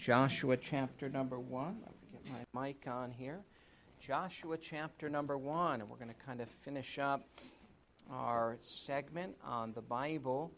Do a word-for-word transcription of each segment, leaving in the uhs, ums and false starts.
Joshua chapter number one. I'll get my mic on here. Joshua chapter number one, and we're going to kind of finish up our segment on the Bible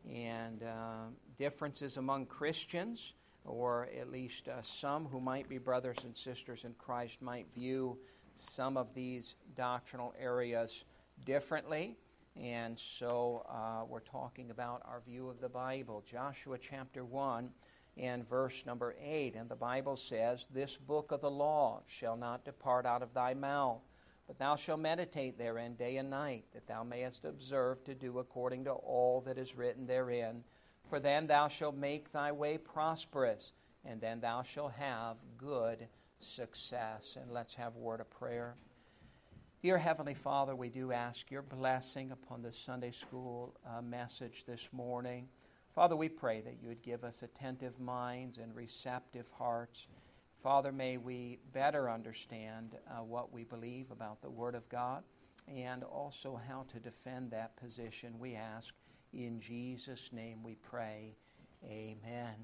and uh, differences among Christians, or at least uh, some who might be brothers and sisters in Christ might view some of these doctrinal areas differently. And so uh, we're talking about our view of the Bible. Joshua chapter one and verse number eight. And the Bible says, "This book of the law shall not depart out of thy mouth, but thou shalt meditate therein day and night, that thou mayest observe to do according to all that is written therein. For then thou shalt make thy way prosperous, and then thou shalt have good success." And let's have a word of prayer. Dear Heavenly Father, we do ask your blessing upon the Sunday school uh, message this morning. Father, we pray that you would give us attentive minds and receptive hearts. Father, may we better understand uh, what we believe about the Word of God and also how to defend that position. We ask in Jesus' name we pray. Amen.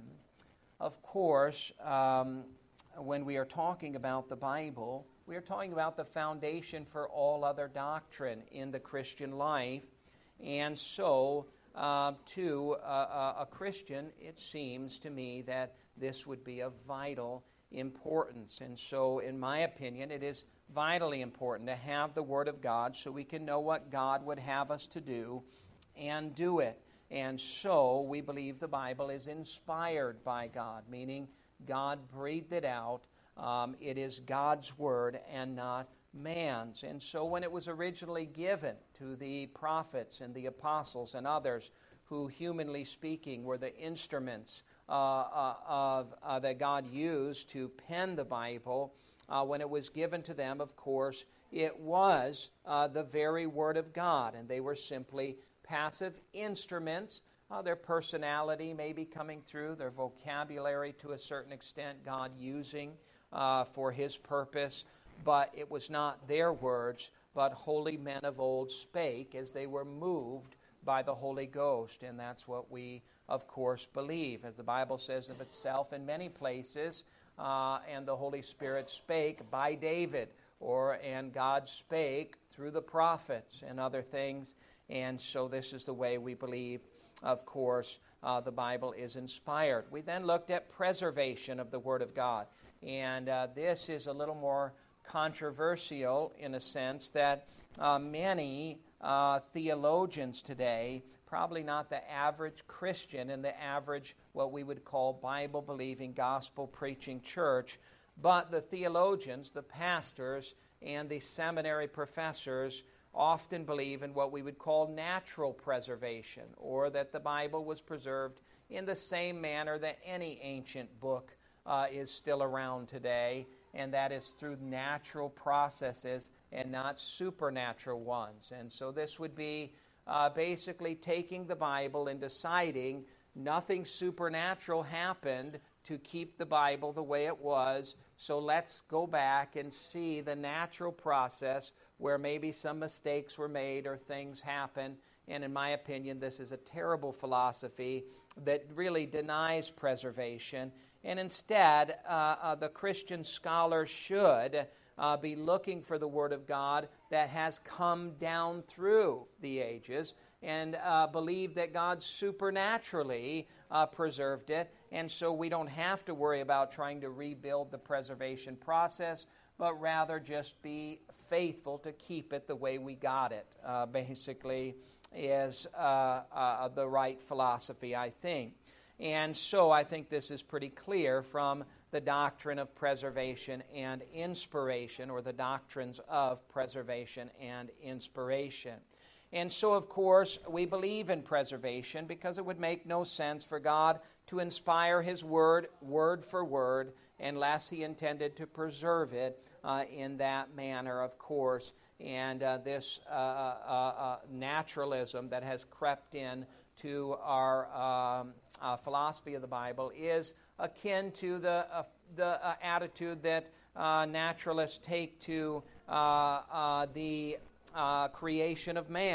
Of course, um, when we are talking about the Bible, we are talking about the foundation for all other doctrine in the Christian life. And so, uh, to uh, a Christian, it seems to me that this would be of vital importance. And so, in my opinion, it is vitally important to have the Word of God so we can know what God would have us to do and do it. And so, we believe the Bible is inspired by God, meaning God breathed it out. Um, it is God's Word and not man's. And so when it was originally given to the prophets and the apostles and others who, humanly speaking, were the instruments uh, uh, of uh, that God used to pen the Bible, uh, when it was given to them, of course, it was uh, the very Word of God, and they were simply passive instruments. Uh, their personality may be coming through, their vocabulary to a certain extent, God using uh, for His purpose, but it was not their words, but holy men of old spake as they were moved by the Holy Ghost, and that's what we, of course, believe. As the Bible says of itself in many places, uh, and the Holy Spirit spake by David, or and God spake through the prophets and other things, and so this is the way we believe. Of course, uh, the Bible is inspired. We then looked at preservation of the Word of God. And uh, this is a little more controversial in a sense that uh, many uh, theologians today, probably not the average Christian in the average, what we would call Bible-believing, gospel-preaching church, but the theologians, the pastors, and the seminary professors often believe in what we would call natural preservation, or that the Bible was preserved in the same manner that any ancient book uh, is still around today, and that is through natural processes and not supernatural ones. And so this would be uh, basically taking the Bible and deciding nothing supernatural happened to keep the Bible the way it was, so let's go back and see the natural process where maybe some mistakes were made or things happened. And in my opinion, this is a terrible philosophy that really denies preservation. And instead, uh, uh, the Christian scholar should uh, be looking for the Word of God that has come down through the ages, and uh, believe that God supernaturally uh, preserved it. And so we don't have to worry about trying to rebuild the preservation process, but rather just be faithful to keep it the way we got it, uh, basically is uh, uh, the right philosophy, I think. And so I think this is pretty clear from the doctrine of preservation and inspiration, or the doctrines of preservation and inspiration. And so, of course, we believe in preservation because it would make no sense for God to inspire His Word, word for word, unless He intended to preserve it uh, in that manner, of course. And uh, this uh, uh, uh, naturalism that has crept in to our um, uh, philosophy of the Bible is akin to the uh, the uh, attitude that uh, naturalists take to uh, uh, the uh, creation of man.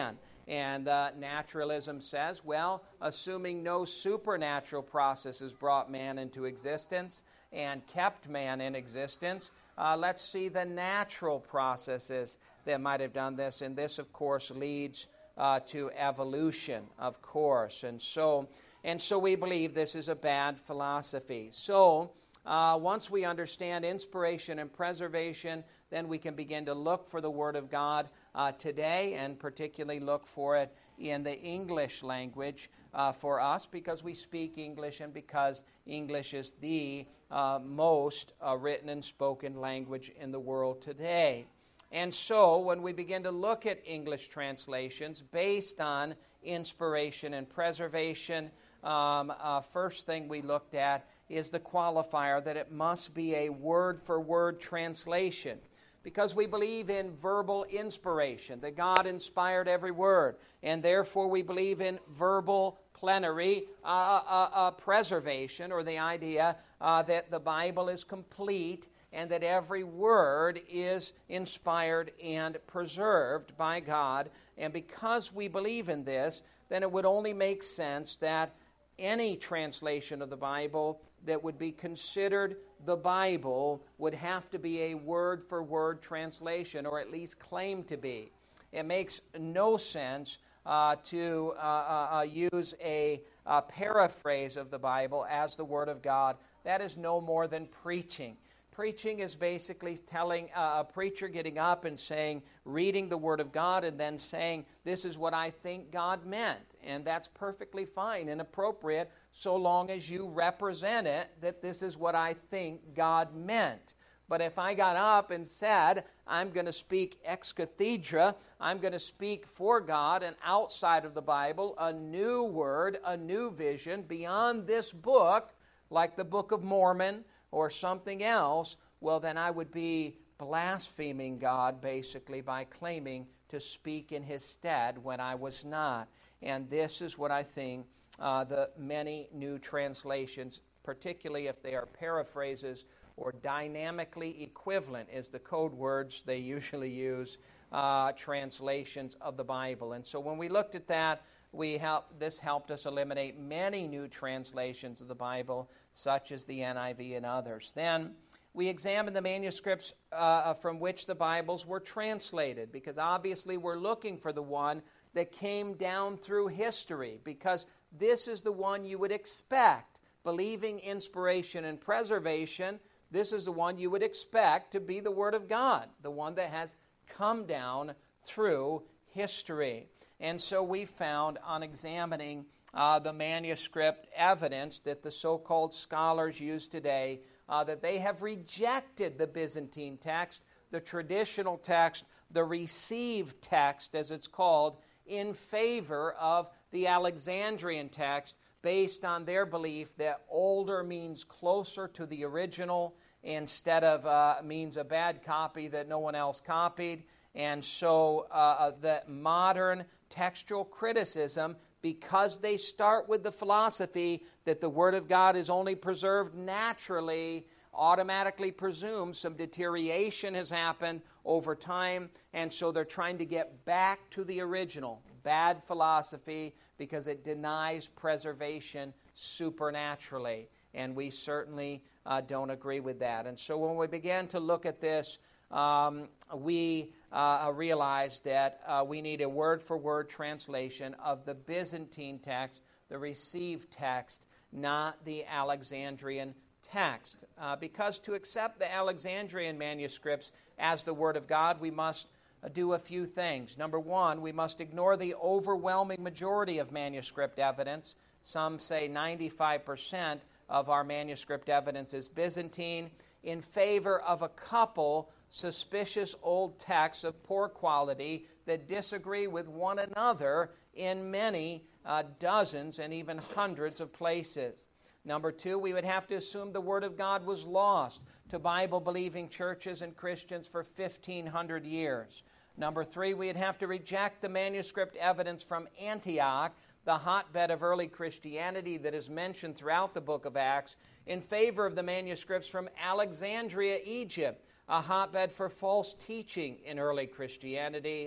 And uh, naturalism says, well, assuming no supernatural processes brought man into existence and kept man in existence, uh, let's see the natural processes that might have done this. And this, of course, leads uh, to evolution, of course. And so, and so we believe this is a bad philosophy. So, Uh, once we understand inspiration and preservation, then we can begin to look for the Word of God uh, today, and particularly look for it in the English language uh, for us, because we speak English and because English is the uh, most uh, written and spoken language in the world today. And so when we begin to look at English translations based on inspiration and preservation, um, uh, first thing we looked at is the qualifier that it must be a word-for-word translation, because we believe in verbal inspiration, that God inspired every word, and therefore we believe in verbal plenary uh, uh, uh, preservation, or the idea uh, that the Bible is complete and that every word is inspired and preserved by God. And because we believe in this, then it would only make sense that any translation of the Bible that would be considered the Bible would have to be a word-for-word translation, or at least claim to be. It makes no sense uh, to uh, uh, use a, a paraphrase of the Bible as the Word of God. That is no more than preaching. Preaching is basically telling uh, a preacher getting up and saying, reading the Word of God, and then saying, this is what I think God meant. And that's perfectly fine and appropriate, so long as you represent it, that this is what I think God meant. But if I got up and said, I'm going to speak ex cathedra, I'm going to speak for God and outside of the Bible, a new word, a new vision beyond this book, like the Book of Mormon, or something else, well, then I would be blaspheming God, basically, by claiming to speak in His stead when I was not. And this is what I think uh, the many new translations, particularly if they are paraphrases or dynamically equivalent, is the code words they usually use, uh, translations of the Bible. And so when we looked at that, We help, this helped us eliminate many new translations of the Bible, such as the N I V and others. Then we examined the manuscripts uh, from which the Bibles were translated, because obviously we're looking for the one that came down through history, because this is the one you would expect. Believing inspiration and preservation, this is the one you would expect to be the Word of God, the one that has come down through history. And so we found, on examining uh, the manuscript evidence that the so-called scholars use today, uh, that they have rejected the Byzantine text, the traditional text, the received text, as it's called, in favor of the Alexandrian text, based on their belief that older means closer to the original, instead of uh, means a bad copy that no one else copied. And so uh, the modern textual criticism, because they start with the philosophy that the Word of God is only preserved naturally, automatically presumes some deterioration has happened over time, and so they're trying to get back to the original. Bad philosophy, because it denies preservation supernaturally, and we certainly uh, don't agree with that. And so when we began to look at this, Um, we uh, realized that uh, we need a word-for-word translation of the Byzantine text, the received text, not the Alexandrian text. Uh, because to accept the Alexandrian manuscripts as the Word of God, we must uh, do a few things. Number one, we must ignore the overwhelming majority of manuscript evidence. Some say ninety-five percent of our manuscript evidence is Byzantine, in favor of a couple suspicious old texts of poor quality that disagree with one another in many uh, dozens and even hundreds of places. Number two, we would have to assume the Word of God was lost to Bible-believing churches and Christians for fifteen hundred years. Number three, we'd have to reject the manuscript evidence from Antioch, the hotbed of early Christianity that is mentioned throughout the book of Acts, in favor of the manuscripts from Alexandria, Egypt, a hotbed for false teaching in early Christianity.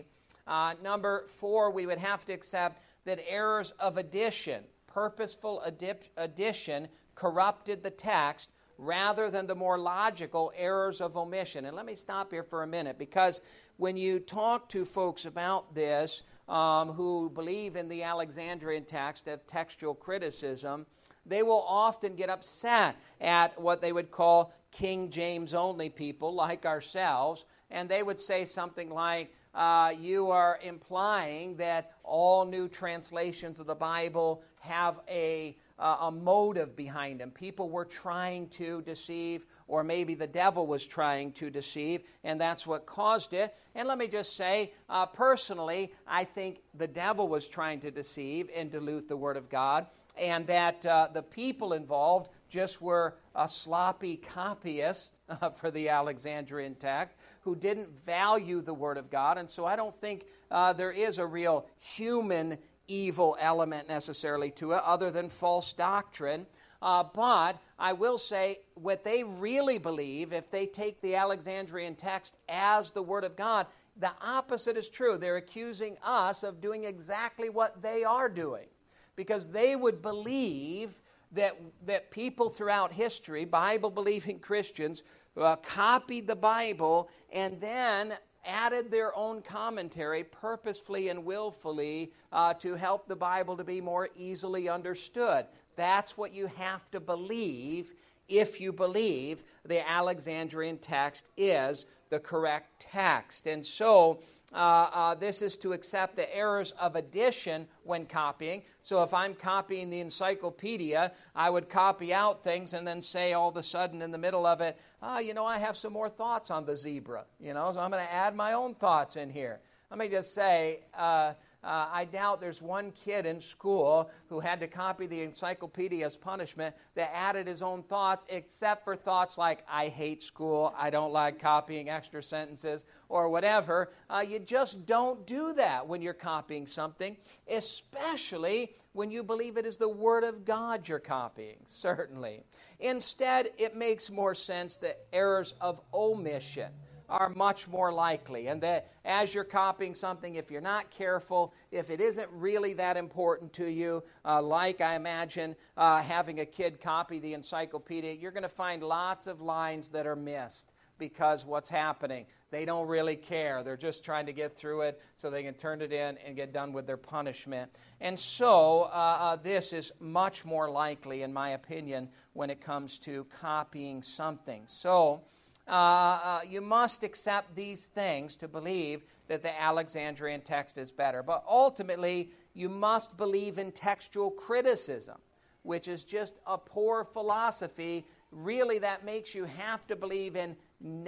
Uh, number four, we would have to accept that errors of addition, purposeful addi- addition, corrupted the text rather than the more logical errors of omission. And let me stop here for a minute, because when you talk to folks about this um, who believe in the Alexandrian text of textual criticism, they will often get upset at what they would call King James only people like ourselves, and they would say something like, uh, you are implying that all new translations of the Bible have a Uh, a motive behind them. People were trying to deceive, or maybe the devil was trying to deceive, and that's what caused it. And let me just say, uh, personally, I think the devil was trying to deceive and dilute the Word of God, and that uh, the people involved just were uh, sloppy copyists uh, for the Alexandrian text who didn't value the Word of God. And so I don't think uh, there is a real human evil element necessarily to it, other than false doctrine. Uh, but I will say, what they really believe, if they take the Alexandrian text as the Word of God, the opposite is true. They're accusing us of doing exactly what they are doing, because they would believe that, that people throughout history, Bible-believing Christians, uh, copied the Bible and then added their own commentary purposefully and willfully uh, to help the Bible to be more easily understood. That's what you have to believe if you believe the Alexandrian text is the correct text. And so uh, uh, this is to accept the errors of addition when copying. So if I'm copying the encyclopedia, I would copy out things and then say all of a sudden in the middle of it, oh, you know, I have some more thoughts on the zebra, you know, so I'm going to add my own thoughts in here. Let me just say, uh, Uh, I doubt there's one kid in school who had to copy the encyclopedia as punishment that added his own thoughts, except for thoughts like, I hate school, I don't like copying extra sentences, or whatever. Uh, you just don't do that when you're copying something, especially when you believe it is the Word of God you're copying, certainly. Instead, it makes more sense that errors of omission are much more likely, and that as you're copying something, if you're not careful, if it isn't really that important to you, uh, like I imagine uh, having a kid copy the encyclopedia, you're going to find lots of lines that are missed, because what's happening? They don't really care. They're just trying to get through it so they can turn it in and get done with their punishment. And so uh, uh, this is much more likely, in my opinion, when it comes to copying something. So Uh, uh, you must accept these things to believe that the Alexandrian text is better. But ultimately, you must believe in textual criticism, which is just a poor philosophy. Really, that makes you have to believe in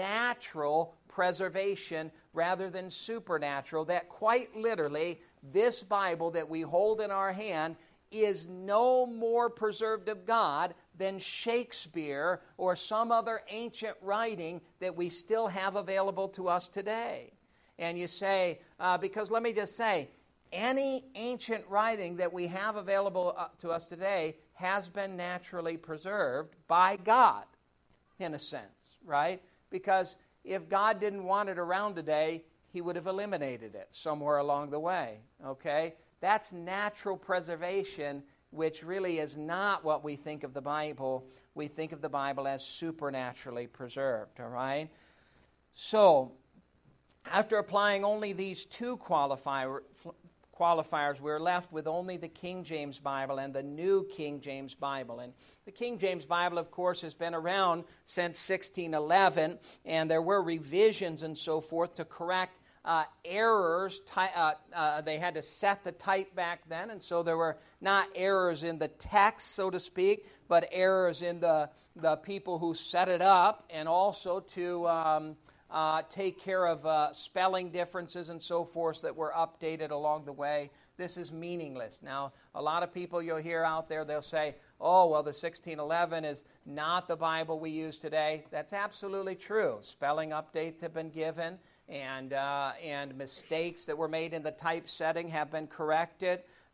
natural preservation rather than supernatural. That quite literally, this Bible that we hold in our hand is no more preserved of God than Shakespeare or some other ancient writing that we still have available to us today. And you say, uh, because let me just say, any ancient writing that we have available uh, to us today has been naturally preserved by God, in a sense, right? Because if God didn't want it around today, He would have eliminated it somewhere along the way, okay? That's natural preservation, which really is not what we think of the Bible. We think of the Bible as supernaturally preserved, all right? So, after applying only these two qualifier, qualifiers, we're left with only the King James Bible and the New King James Bible. And the King James Bible, of course, has been around since sixteen eleven, and there were revisions and so forth to correct Uh, errors. Ty- uh, uh, they had to set the type back then, and so there were not errors in the text, so to speak, but errors in the, the people who set it up, and also to um, uh, take care of uh, spelling differences and so forth that were updated along the way. This is meaningless. Now, a lot of people you'll hear out there, they'll say, oh, well, the sixteen eleven is not the Bible we use today. That's absolutely true. Spelling updates have been given, and uh, and mistakes that were made in the typesetting have been corrected.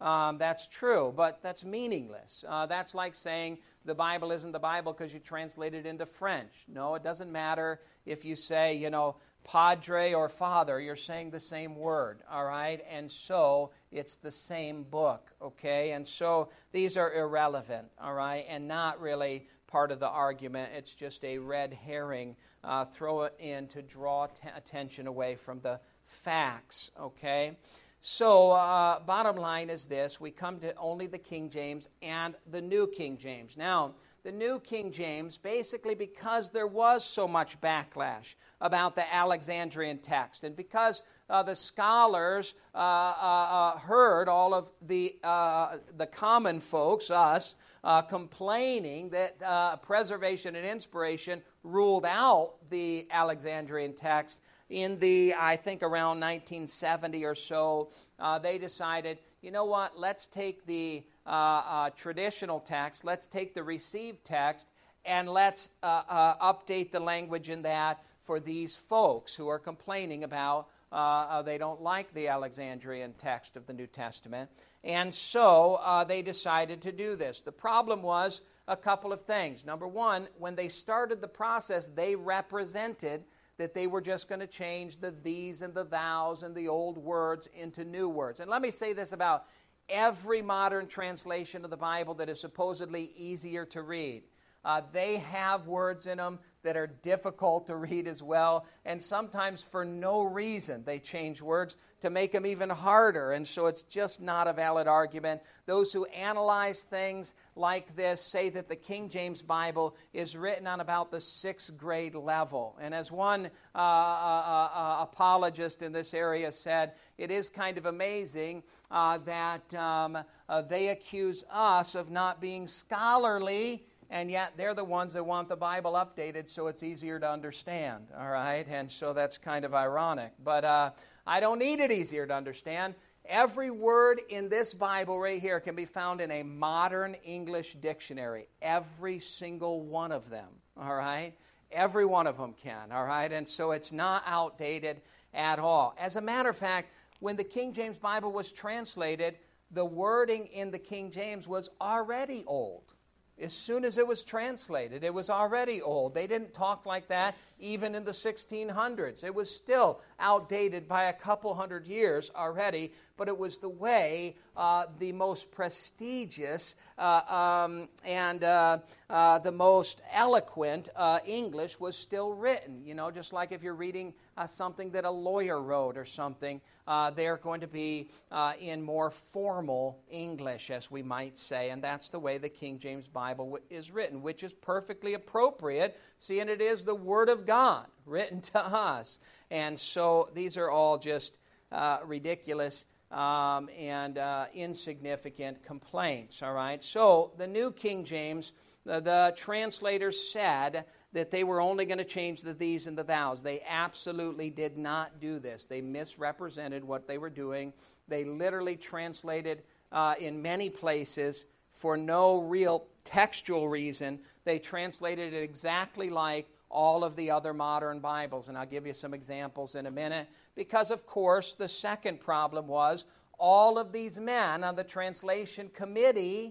Um, that's true, but that's meaningless. Uh, that's like saying the Bible isn't the Bible because you translate it into French. No, it doesn't matter if you say, you know, padre or father, you're saying the same word, all right? And so it's the same book, okay? And so these are irrelevant, all right, and not really part of the argument. It's just a red herring. Uh, throw it in to draw t- attention away from the facts, okay? So, uh, bottom line is this. We come to only the King James and the New King James. Now, the New King James, basically because there was so much backlash about the Alexandrian text, and because uh, the scholars uh, uh, uh, heard all of the, uh, the common folks, us, uh, complaining that uh, preservation and inspiration ruled out the Alexandrian text, in the, I think, around nineteen seventy or so, uh, they decided, you know what, let's take the uh, uh, traditional text, let's take the received text, and let's uh, uh, update the language in that for these folks who are complaining about uh, uh, they don't like the Alexandrian text of the New Testament. And so uh, they decided to do this. The problem was a couple of things. Number one, when they started the process, they represented that they were just going to change the these and the thous and the old words into new words. And let me say this about every modern translation of the Bible that is supposedly easier to read. Uh, they have words in them that are difficult to read as well, and sometimes for no reason they change words to make them even harder, and so it's just not a valid argument. Those who analyze things like this say that the King James Bible is written on about the sixth grade level, and as one uh, uh, uh, apologist in this area said, it is kind of amazing uh, that um, uh, they accuse us of not being scholarly, and yet they're the ones that want the Bible updated so it's easier to understand, all right? And so that's kind of ironic. But uh, I don't need it easier to understand. Every word in this Bible right here can be found in a modern English dictionary. Every single one of them, all right? Every one of them can, all right? And so it's not outdated at all. As a matter of fact, when the King James Bible was translated, the wording in the King James was already old. As soon as it was translated, it was already old. They didn't talk like that even in the sixteen hundreds. It was still outdated by a couple hundred years already, but it was the way uh, the most prestigious uh, um, and uh, uh, the most eloquent uh, English was still written. You know, just like if you're reading uh, something that a lawyer wrote or something, uh, they're going to be uh, in more formal English, as we might say, and that's the way the King James Bible is written, which is perfectly appropriate, seeing it is the Word of God written to us. And so these are all just uh, ridiculous um, and uh, insignificant complaints, all right? So the New King James, the, the translators said that they were only going to change the these and the thous. They absolutely did not do this. They misrepresented what they were doing. They literally translated uh, in many places for no real textual reason. They translated it exactly like all of the other modern Bibles, and I'll give you some examples in a minute, because, of course, the second problem was all of these men on the translation committee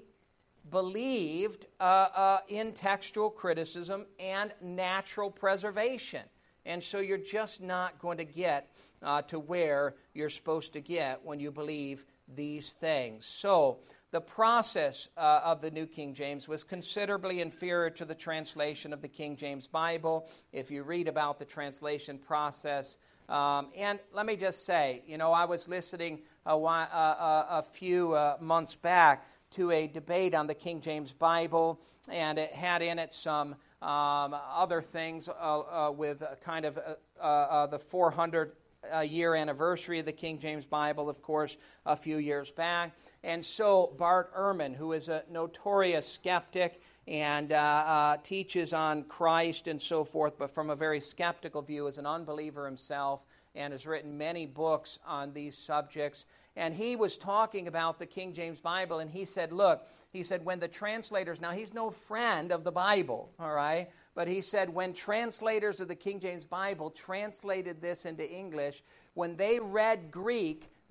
believed uh, uh, in textual criticism and natural preservation, and so you're just not going to get uh, to where you're supposed to get when you believe these things. So the process uh, of the New King James was considerably inferior to the translation of the King James Bible. If you read about the translation process, um, and let me just say, you know, I was listening a, while, uh, uh, a few uh, months back to a debate on the King James Bible, and it had in it some um, other things uh, uh, with kind of uh, uh, the four hundred A year anniversary of the King James Bible, of course, a few years back. And so Bart Ehrman, who is a notorious skeptic and uh, uh, teaches on Christ and so forth, but from a very skeptical view, is an unbeliever himself and has written many books on these subjects. And he was talking about the King James Bible, and he said, look, he said, when the translators, now he's no friend of the Bible, all right, but he said when translators of the King James Bible translated this into English, when they read Greek,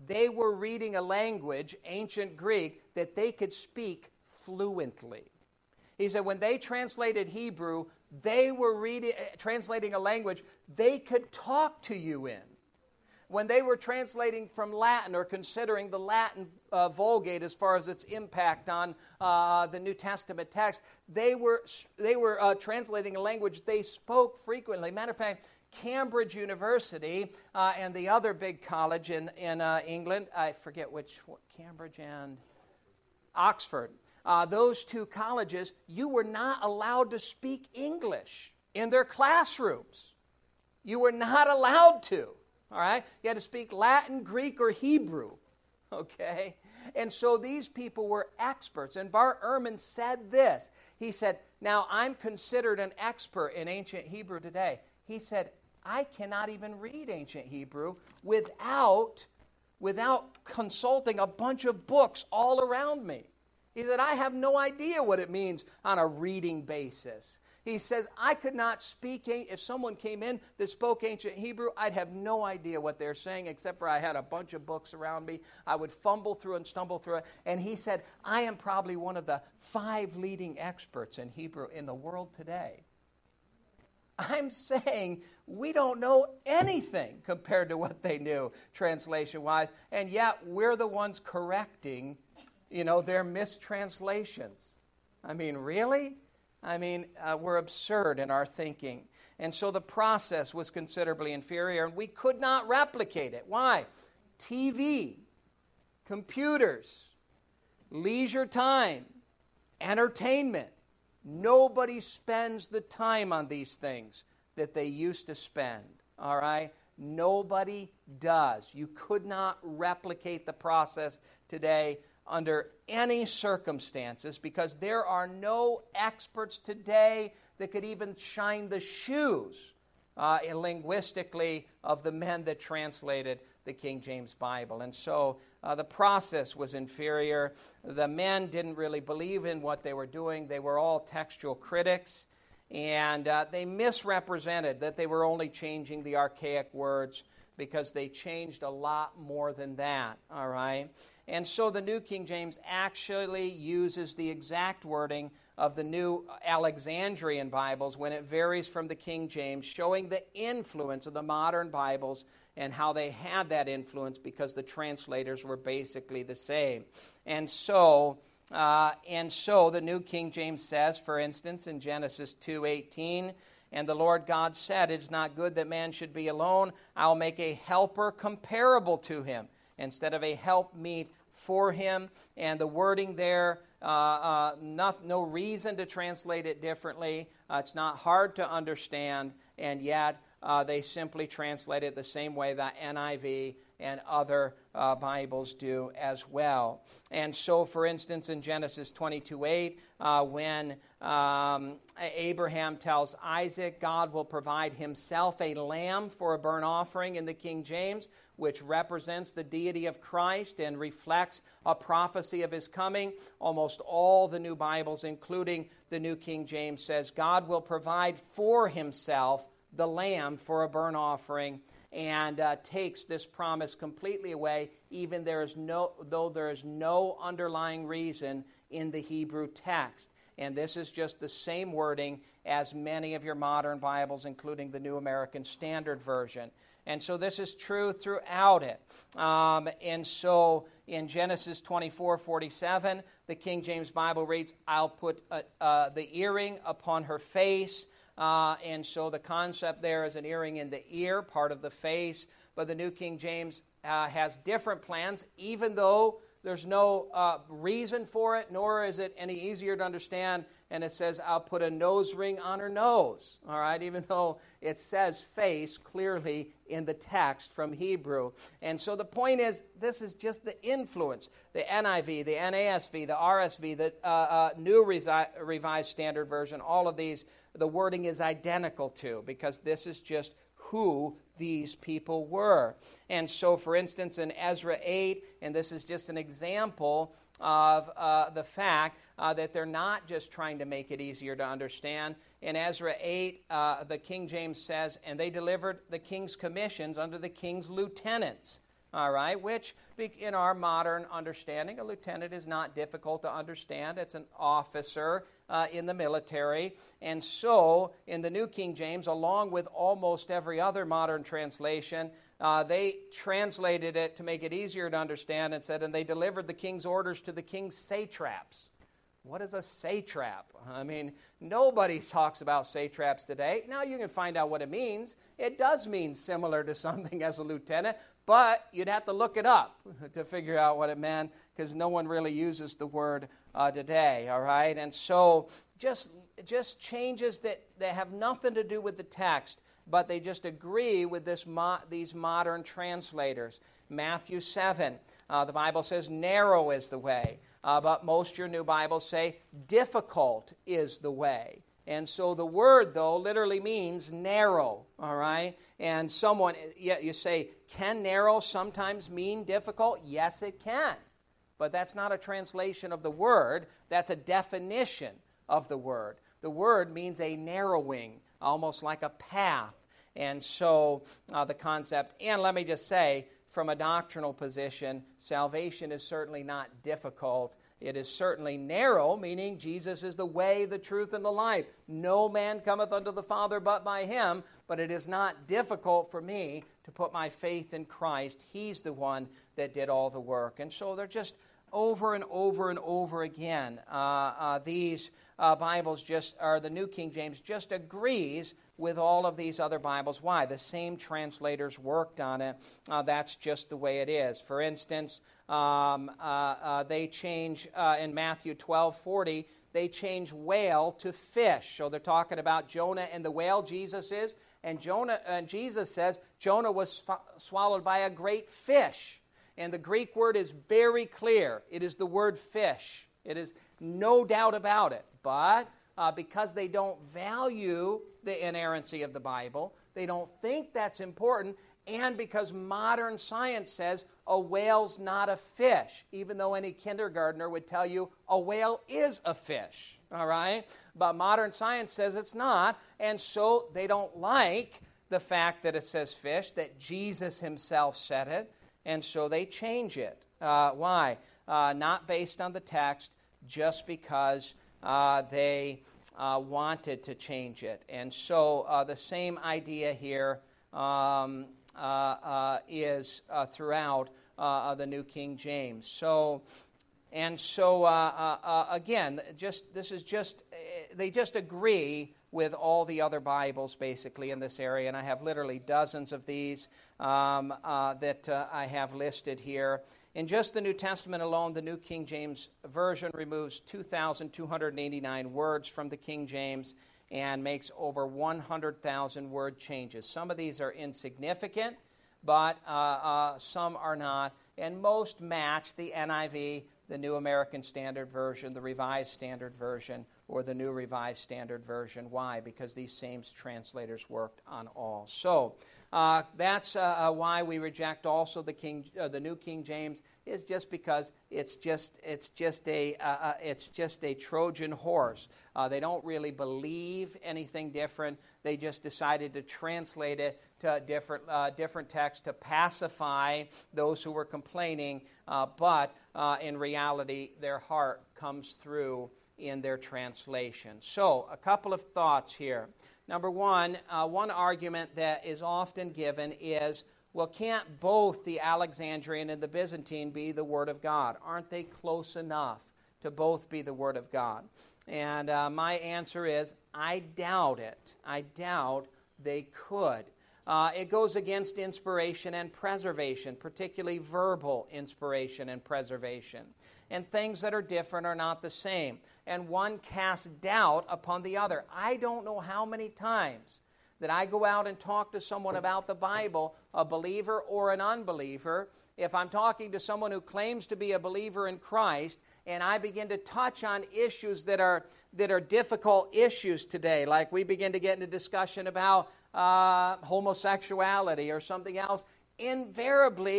they were reading a language, ancient Greek, that they could speak fluently. He said when they translated Hebrew, they were reading, translating a language they could talk to you in. When they were translating from Latin or considering the Latin uh, Vulgate as far as its impact on uh, the New Testament text, they were, they were uh, translating a language they spoke frequently. Matter of fact, Cambridge University uh, and the other big college in, in uh, England, I forget which, what, Cambridge and Oxford, uh, those two colleges, you were not allowed to speak English in their classrooms. You were not allowed to. All right? You had to speak Latin, Greek, or Hebrew. Okay? And so these people were experts. And Bart Ehrman said this. He said, now I'm considered an expert in ancient Hebrew today. He said, I cannot even read ancient Hebrew without, without consulting a bunch of books all around me. He said, I have no idea what it means on a reading basis. He says, I could not speak, if someone came in that spoke ancient Hebrew, I'd have no idea what they're saying, except for I had a bunch of books around me. I would fumble through and stumble through it. And he said, I am probably one of the five leading experts in Hebrew in the world today. I'm saying we don't know anything compared to what they knew, translation-wise, and yet we're the ones correcting, you know, their mistranslations. I mean, really? I mean, uh, we're absurd in our thinking. And so the process was considerably inferior, and we could not replicate it. Why? T V, computers, leisure time, entertainment. Nobody spends the time on these things that they used to spend, all right? Nobody does. You could not replicate the process today under any circumstances, because there are no experts today that could even shine the shoes uh, linguistically of the men that translated the King James Bible. And so uh, the process was inferior. The men didn't really believe in what they were doing. They were all textual critics, and uh, they misrepresented that they were only changing the archaic words, because they changed a lot more than that, all right? And so the New King James actually uses the exact wording of the New Alexandrian Bibles when it varies from the King James, showing the influence of the modern Bibles and how they had that influence because the translators were basically the same. And so, uh, and so the New King James says, for instance, in Genesis two eighteen, and the Lord God said, it is not good that man should be alone. I'll make a helper comparable to him, instead of a helpmeet for him. And the wording there, uh, uh, not, no reason to translate it differently. Uh, it's not hard to understand, and yet uh, they simply translate it the same way that N I V and other uh, Bibles do as well. And so, for instance, in Genesis twenty-two eight, uh, when um, Abraham tells Isaac, God will provide himself a lamb for a burnt offering in the King James, which represents the deity of Christ and reflects a prophecy of his coming. Almost all the new Bibles, including the New King James, says God will provide for himself the lamb for a burnt offering, and uh, takes this promise completely away, even there is no, though there is no underlying reason in the Hebrew text. And this is just the same wording as many of your modern Bibles, including the New American Standard Version. And so this is true throughout it. Um, and so in Genesis twenty-four forty-seven, the King James Bible reads, I'll put uh, uh, the earring upon her face. Uh, and so the concept there is an earring in the ear, part of the face. But the New King James uh, has different plans, even though there's no uh, reason for it, nor is it any easier to understand. And it says, I'll put a nose ring on her nose, all right, even though it says face clearly in the text from Hebrew. And so the point is, this is just the influence. The N I V, the N A S V, the R S V, the uh, uh, New Resi- Revised Standard Version, all of these, the wording is identical to, because this is just who these people were. And so, for instance, in Ezra eight, and this is just an example of uh, the fact uh, that they're not just trying to make it easier to understand. In Ezra eight, uh, the King James says, and they delivered the king's commissions under the king's lieutenants. all right, which in our modern understanding, a lieutenant is not difficult to understand. It's an officer uh, in the military. And so, in the New King James, along with almost every other modern translation, uh, they translated it to make it easier to understand and said, and they delivered the king's orders to the king's satraps. What is a satrap? I mean, nobody talks about satraps today. Now you can find out what it means. It does mean similar to something as a lieutenant, but you'd have to look it up to figure out what it meant, because no one really uses the word uh, today, all right? And so just, just changes that, that have nothing to do with the text, but they just agree with this mo- these modern translators. Matthew seven, uh, the Bible says, narrow is the way. Uh, but most of your new Bibles say, difficult is the way. And so the word, though, literally means narrow, all right? And someone, yeah, you say, can narrow sometimes mean difficult? Yes, it can. But that's not a translation of the word. That's a definition of the word. The word means a narrowing, almost like a path. And so uh, the concept, and let me just say, from a doctrinal position, salvation is certainly not difficult. It is certainly narrow, meaning Jesus is the way, the truth, and the life. No man cometh unto the Father but by him, but it is not difficult for me to put my faith in Christ. He's the one that did all the work. And so they're just over and over and over again. Uh, uh, these uh, Bibles just are, the New King James just agrees with all of these other Bibles. Why? The same translators worked on it. Uh, that's just the way it is. For instance, um, uh, uh, they change uh, in Matthew twelve forty, they change whale to fish. So they're talking about Jonah and the whale, Jesus is, and Jonah and Jesus says Jonah was f- swallowed by a great fish. And the Greek word is very clear. It is the word fish. It is no doubt about it. But uh, because they don't value the inerrancy of the Bible, they don't think that's important, and because modern science says a whale's not a fish, even though any kindergartner would tell you a whale is a fish, all right? But modern science says it's not, and so they don't like the fact that it says fish, that Jesus himself said it, and so they change it. Uh, why? Uh, not based on the text, just because uh, they uh, wanted to change it. And so uh, the same idea here um, uh, uh, is uh, throughout uh, the New King James. So, and so uh, uh, uh, again, just this is just they just agree with all the other Bibles, basically, in this area. And I have literally dozens of these um, uh, that uh, I have listed here. In just the New Testament alone, the New King James Version removes two thousand two hundred eighty-nine words from the King James and makes over one hundred thousand word changes. Some of these are insignificant, but uh, uh, some are not. And most match the N I V, the New American Standard Version, the Revised Standard Version, or the New Revised Standard Version. Why? Because these same translators worked on all. So uh, that's uh, uh, why we reject also the King, uh, the New King James, is just because it's just it's just a uh, uh, it's just a Trojan horse. Uh, they don't really believe anything different. They just decided to translate it to different uh, different texts to pacify those who were complaining. Uh, but uh, in reality, their heart comes through in their translation. So, a couple of thoughts here. Number one, uh, one argument that is often given is, well, can't both the Alexandrian and the Byzantine be the Word of God? Aren't they close enough to both be the Word of God? And uh, my answer is, I doubt it. I doubt they could. Uh, it goes against inspiration and preservation, particularly verbal inspiration and preservation. And things that are different are not the same. And one casts doubt upon the other. I don't know how many times that I go out and talk to someone about the Bible, a believer or an unbeliever. If I'm talking to someone who claims to be a believer in Christ, and I begin to touch on issues that are that are difficult issues today, like we begin to get into discussion about uh, homosexuality or something else, invariably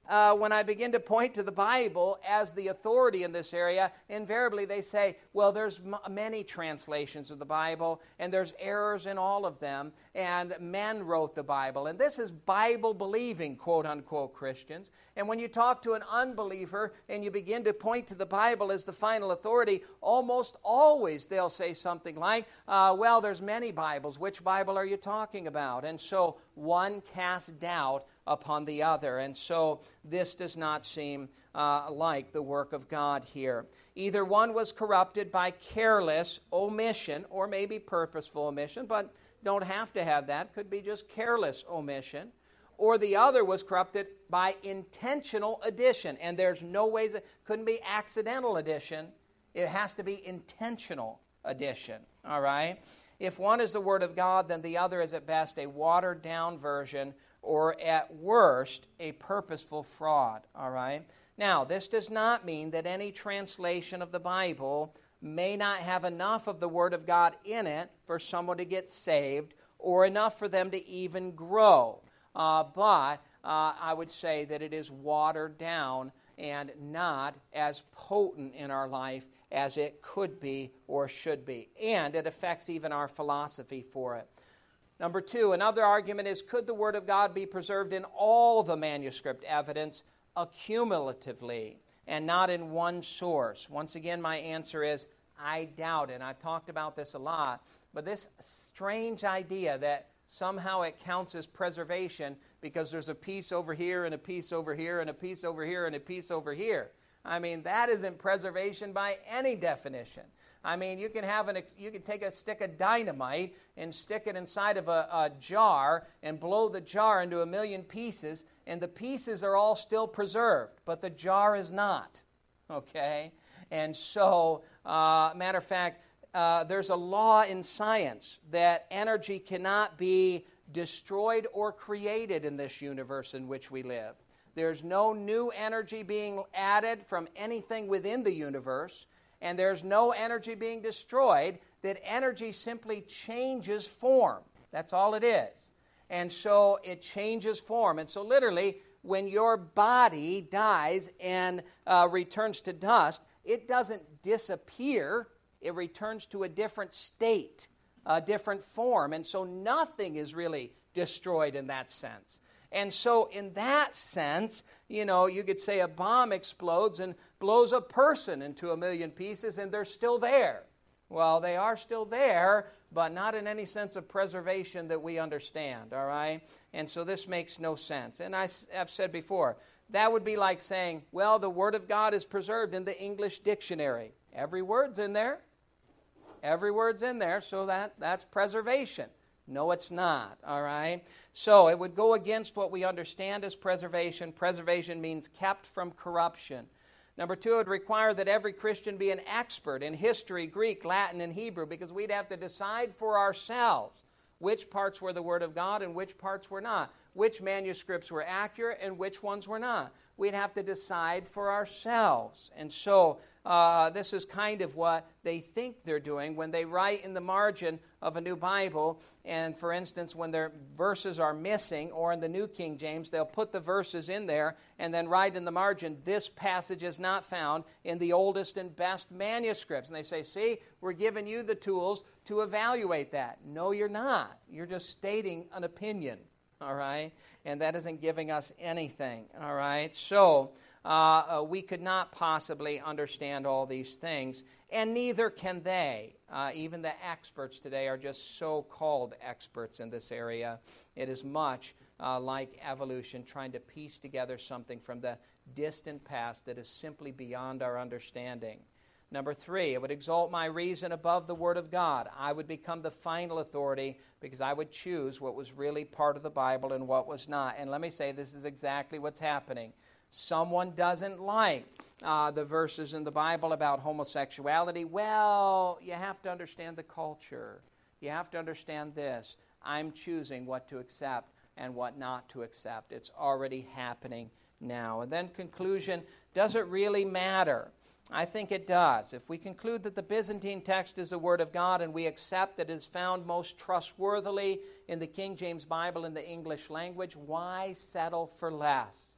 uh, when I begin to point to the Bible as the authority in this area, invariably they say, well, there's m- many translations of the Bible, and there's errors in all of them, and men wrote the Bible. And this is Bible-believing, quote-unquote, Christians. And when you talk to an unbeliever and you begin to point to the Bible as the final authority, almost always they'll say something like, uh, well, there's many Bibles. Which Bible are you talking about? And so one casts doubt upon the other. And so this does not seem uh, like the work of God here. Either one was corrupted by careless omission, or maybe purposeful omission, but don't have to have that. Could be just careless omission. Or the other was corrupted by intentional addition. And there's no ways, it couldn't be accidental addition. It has to be intentional addition. All right? If one is the Word of God, then the other is at best a watered-down version, or at worst, a purposeful fraud. All right? Now, this does not mean that any translation of the Bible may not have enough of the Word of God in it for someone to get saved, or enough for them to even grow. Uh, but uh, I would say that it is watered down and not as potent in our life as it could be or should be. And it affects even our philosophy for it. Number two, another argument is, could the Word of God be preserved in all the manuscript evidence accumulatively and not in one source? Once again, my answer is, I doubt it. And I've talked about this a lot. But this strange idea that somehow it counts as preservation because there's a piece over here and a piece over here and a piece over here and a piece over here. I mean, that isn't preservation by any definition. I mean, you can have an you can take a stick of dynamite and stick it inside of a, a jar and blow the jar into a million pieces, and the pieces are all still preserved, but the jar is not. Okay? And so, uh, matter of fact, uh, there's a law in science that energy cannot be destroyed or created in this universe in which we live. There's no new energy being added from anything within the universe, and there's no energy being destroyed. That energy simply changes form. That's all it is. And so it changes form. And so literally, when your body dies and uh, returns to dust, it doesn't disappear. It returns to a different state, a different form. And so nothing is really destroyed in that sense. And so in that sense, you know, you could say a bomb explodes and blows a person into a million pieces and they're still there. Well, they are still there, but not in any sense of preservation that we understand, all right? And so this makes no sense. And I have said before, that would be like saying, well, the Word of God is preserved in the English dictionary. Every word's in there. Every word's in there, so that, that's preservation. No, it's not, all right? So it would go against what we understand as preservation. Preservation means kept from corruption. Number two, it would require that every Christian be an expert in history, Greek, Latin, and Hebrew, because we'd have to decide for ourselves which parts were the Word of God and which parts were not, which manuscripts were accurate and which ones were not. We'd have to decide for ourselves. And so uh, this is kind of what they think they're doing when they write in the margin of a new Bible. And for instance, when their verses are missing, or in the New King James, they'll put the verses in there and then write in the margin, this passage is not found in the oldest and best manuscripts. And they say, see, we're giving you the tools to evaluate that. No, you're not. You're just stating an opinion. All right? And that isn't giving us anything. All right? So, uh, uh, we could not possibly understand all these things, and neither can they. Uh, even the experts today are just so-called experts in this area. It is much uh, like evolution, trying to piece together something from the distant past that is simply beyond our understanding. Number three, it would exalt my reason above the Word of God. I would become the final authority because I would choose what was really part of the Bible and what was not. And let me say, this is exactly what's happening. Someone doesn't like uh, the verses in the Bible about homosexuality. Well, you have to understand the culture. You have to understand this. I'm choosing what to accept and what not to accept. It's already happening now. And then conclusion, does it really matter? I think it does. If we conclude that the Byzantine text is the Word of God and we accept that it is found most trustworthily in the King James Bible in the English language, why settle for less?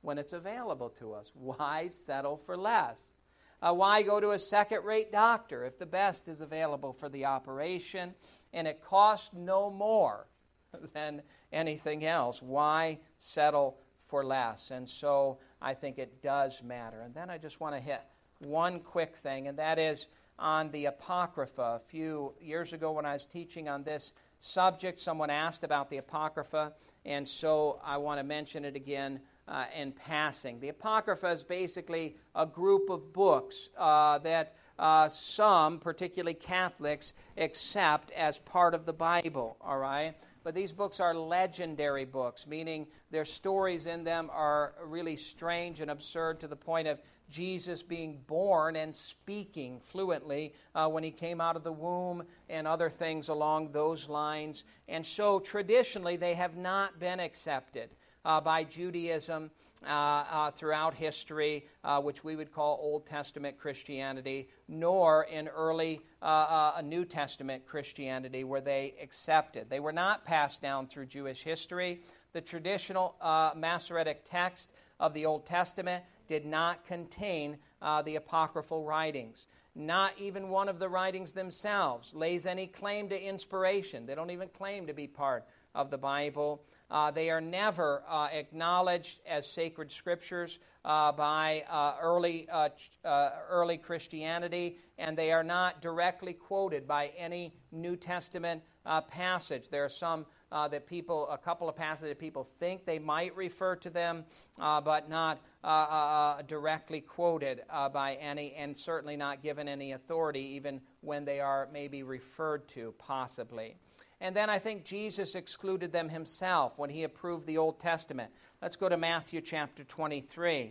when it's available to us. Why settle for less? Uh, why go to a second-rate doctor if the best is available for the operation and it costs no more than anything else? Why settle for less? And so I think it does matter. And then I just want to hit one quick thing, and that is on the Apocrypha. A few years ago when I was teaching on this subject, someone asked about the Apocrypha, and so I want to mention it again uh, in passing. The Apocrypha is basically a group of books uh, that uh, some, particularly Catholics, accept as part of the Bible, all right? But these books are legendary books, meaning their stories in them are really strange and absurd to the point of Jesus being born and speaking fluently uh, when he came out of the womb and other things along those lines. And so traditionally they have not been accepted uh, by Judaism uh, uh, throughout history, uh, which we would call Old Testament Christianity, nor in early uh, uh, New Testament Christianity were they accepted. They were not passed down through Jewish history. The traditional uh, Masoretic text of the Old Testament did not contain uh, the apocryphal writings. Not even one of the writings themselves lays any claim to inspiration. They don't even claim to be part of the Bible. Uh, they are never uh, acknowledged as sacred scriptures uh, by uh, early uh, uh, early Christianity, and they are not directly quoted by any New Testament uh, passage. There are some uh, that people, a couple of passages that people think they might refer to them, uh, but not uh, uh, directly quoted uh, by any, and certainly not given any authority, even when they are maybe referred to, possibly. And then I think Jesus excluded them himself when he approved the Old Testament. Let's go to Matthew chapter twenty-three.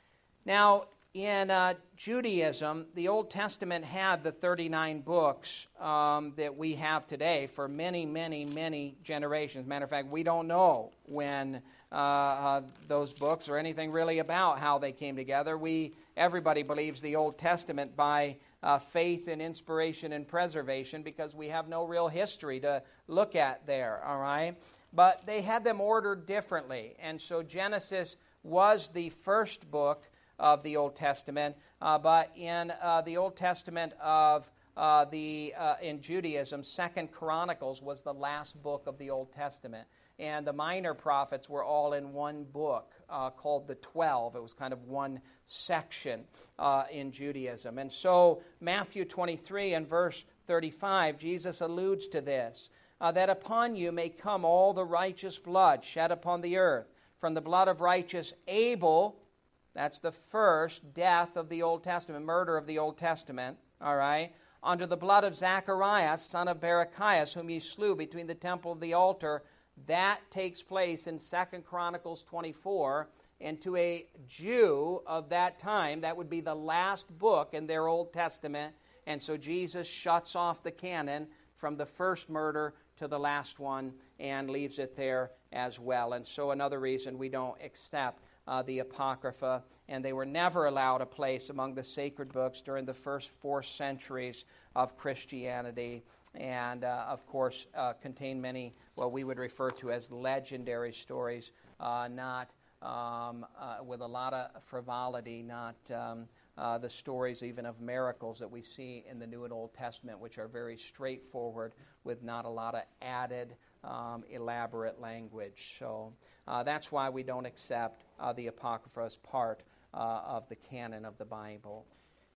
Now, in uh, Judaism, the Old Testament had the thirty-nine books um, that we have today for many, many, many generations. Matter of fact, we don't know when uh, uh, those books or anything really about how they came together. We everybody believes the Old Testament by uh, faith and inspiration and preservation because we have no real history to look at there, all right? But they had them ordered differently. And so Genesis was the first book of the Old Testament, uh, but in uh, the Old Testament of uh, the uh, in Judaism, Second Chronicles was the last book of the Old Testament. And the minor prophets were all in one book uh, called the Twelve. It was kind of one section uh, in Judaism. And so Matthew twenty-three and verse thirty-five, Jesus alludes to this, uh, that upon you may come all the righteous blood shed upon the earth, from the blood of righteous Abel, that's the first death of the Old Testament, murder of the Old Testament, all right, under the blood of Zacharias, son of Barachias, whom ye slew between the temple and the altar. That takes place in Second Chronicles twenty-four, and to a Jew of that time, that would be the last book in their Old Testament, and so Jesus shuts off the canon from the first murder to the last one and leaves it there as well. And so another reason we don't accept uh, the Apocrypha, and they were never allowed a place among the sacred books during the first four centuries of Christianity. And, uh, of course, uh, contain many, what we would refer to as legendary stories, uh, not um, uh, with a lot of frivolity, not um, uh, the stories even of miracles that we see in the New and Old Testament, which are very straightforward with not a lot of added, um, elaborate language. So uh, that's why we don't accept uh, the Apocrypha as part uh, of the canon of the Bible.